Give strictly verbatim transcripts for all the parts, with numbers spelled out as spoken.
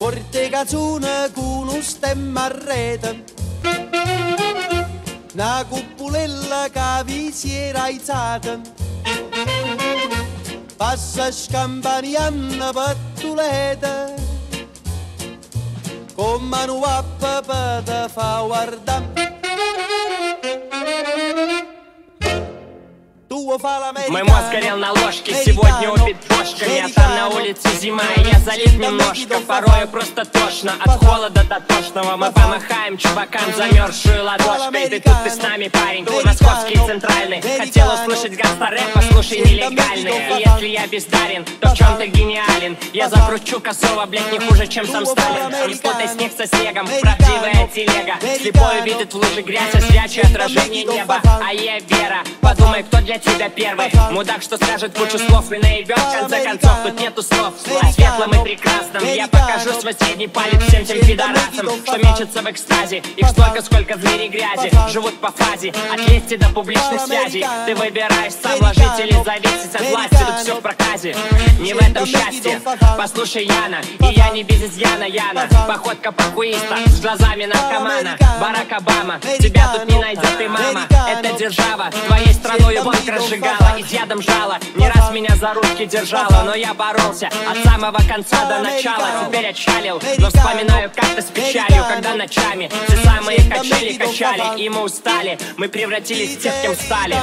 Forte canzone con un stemma a rete, una cuppulella che vi si era alzata, passa scampanianna pattuleta, con mano a papà te fa guardare. Мой мозг горел на ложке, сегодня убит кошками. А там на улице зима, и я залит немножко. Порою просто тошно, от холода до тошного. Мы помахаем чувакам замерзшую ладошкой. Ты тут, ты с нами, парень, московский центральный. Хотел услышать гангста-рэп, послушай нелегальный. И если я бездарен, то в чем ты гениален? Я закручу косово, блядь, не хуже, чем сам Сталин. Не спутай снег со снегом, правдивая телега. Слепой видит в луже грязь, освячивая отражение неба. А я Вера, подумай, кто для тебя первый. Мудак, что скажет кучу слов и наебет. В конце концов, тут нету слов. О светлом и прекрасном я покажу свой средний палец всем тем пидорасам, что мечутся в экстазе. Их столько, сколько в мире грязи. Живут по фазе, от лести до публичных связей. Ты выбираешь сам, ложить или зависеть от власти. Тут все в проказе, не в этом счастье. Послушай, Яна, и я не без изъяна, Яна. Походка похуиста, с глазами наркомана. Барак Обама, тебя тут не найдет и мама. Это держава, твоей страною банк разжигала, и ядом жала. Не раз меня за ручки держала, но я боролся от самого конца до начала. Теперь отчалил, но вспоминаю как-то с печалью, когда ночами все самые качели качали, и мы устали. Мы превратились в тех, кем стали.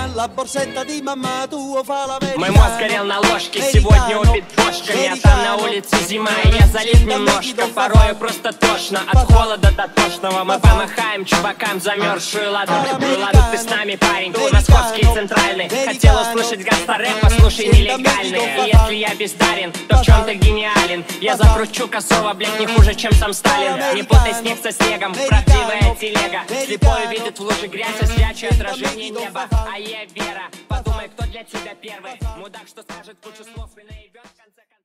Мой мозг горел на ложке, сегодня убит кошками. А там на улице зима, и я залит немножко. Порою просто тошно, от холода до тошного. Мы помахаем чувакам замерзшую ладошку. Ладно, ты с нами, парень, московский центральный. Хотел услышать гангста-рэп, послушай нелегальный. И если я бездарен, то в чем ты гениален? Я закручу косово, блядь, не хуже, чем сам Сталин. Не путай снег со снегом, правдивая телега. Слепой видит в луже грязь, освячивая отражение неба. А я Вера, подумай, кто для тебя первый. Мудак, что скажет кучу слов и наебет в конце концов.